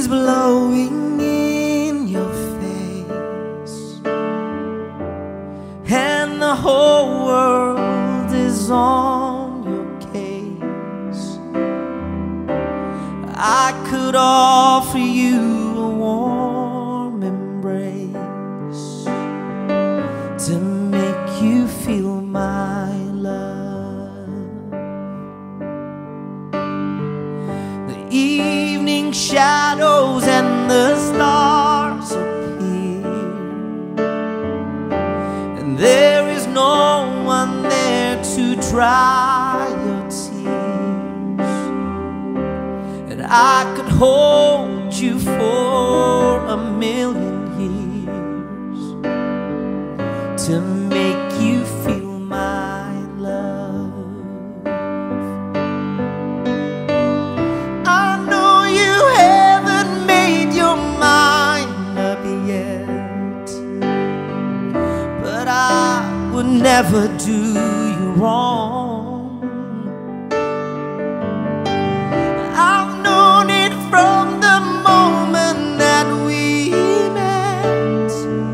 is blowing in your face, and the whole world is on your case. I could offer you a warm embrace to make you feel my love. The evening shadows and the stars appear, and there is no one there to dry your tears. And I could hold you for a million years to make you feel my love. I know you haven't made your mind up yet, but I would never do you wrong. I've known it from the moment that we met.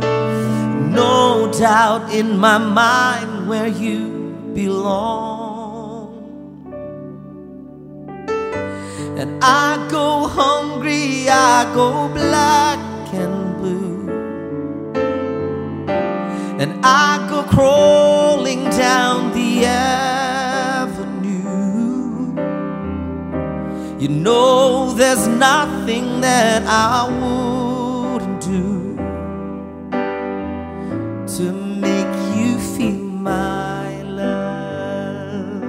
No doubt in my mind where you belong. And I go hungry, I go black and blue, and I go crawling down the avenue. You know there's nothing that I wouldn't do to make you feel my love.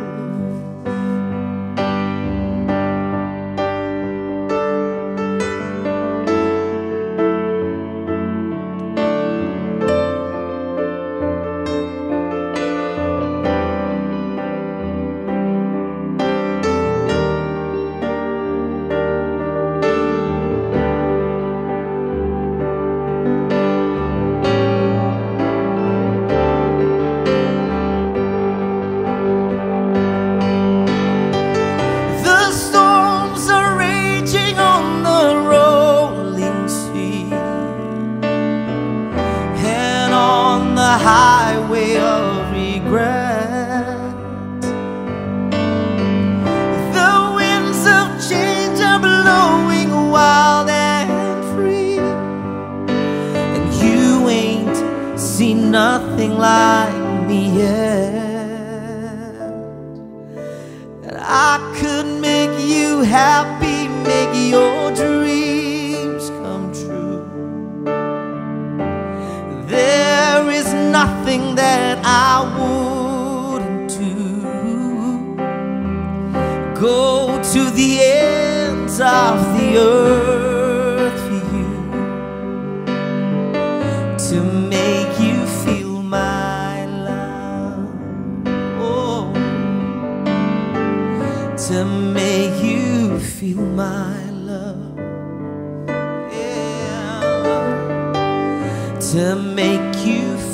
The highway of regret, the winds of change are blowing wild and free, and you ain't seen nothing like me yet. And I could make you happy, make your dreams come true. There is nothing that I wouldn't do. Go to the ends of the earth for you to make you feel my love. Oh, to make you feel my love. Yeah, to make you feel